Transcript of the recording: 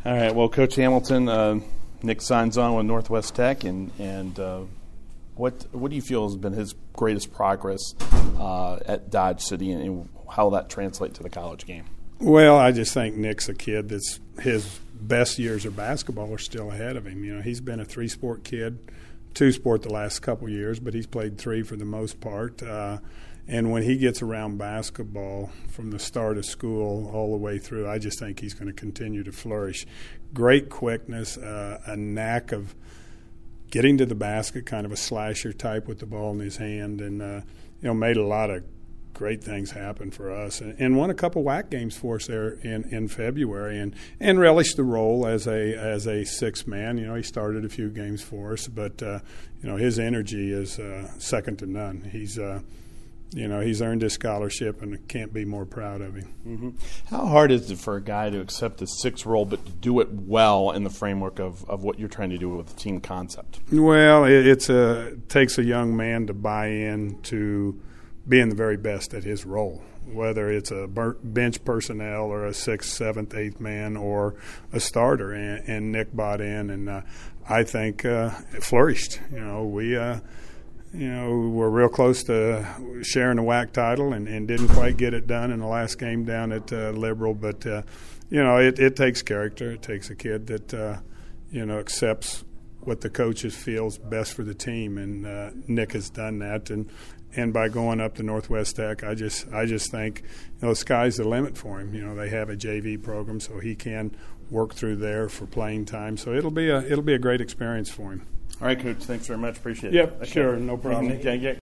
All right. Well, Coach Hamilton, Nick signs on with Northwest Tech, and what do you feel has been his greatest progress at Dodge City, and how that translates to the college game? Well, I just think Nick's a kid that's his best years of basketball are still ahead of him. You know, he's been a three-sport kid, two-sport the last couple years, but he's played three for the most part. And when he gets around basketball from the start of school all the way through, I just think he's going to continue to flourish. Great quickness, a knack of getting to the basket, kind of a slasher type with the ball in his hand, and made a lot of great things happen for us, and won a couple WAC games for us there in February, and relished the role as a sixth man. You know, he started a few games for us, but his energy is second to none. He's earned his scholarship, and I can't be more proud of him. Mm-hmm. How hard is it for a guy to accept the sixth role, but to do it well in the framework of what you're trying to do with the team concept? Well, it takes a young man to buy in to being the very best at his role, whether it's a bench personnel or a sixth, seventh, eighth man or a starter. And Nick bought in, and I think it flourished. We're real close to sharing the WAC title and didn't quite get it done in the last game down at Liberal. But, it takes character. It takes a kid that, accepts what the coaches feels best for the team. And Nick has done that. And by going up to Northwest Tech, I just think, the sky's the limit for him. They have a JV program, so he can work through there for playing time. So it'll be a great experience for him. All right, Coach. Thanks very much. Appreciate it. Yep, sure, no problem.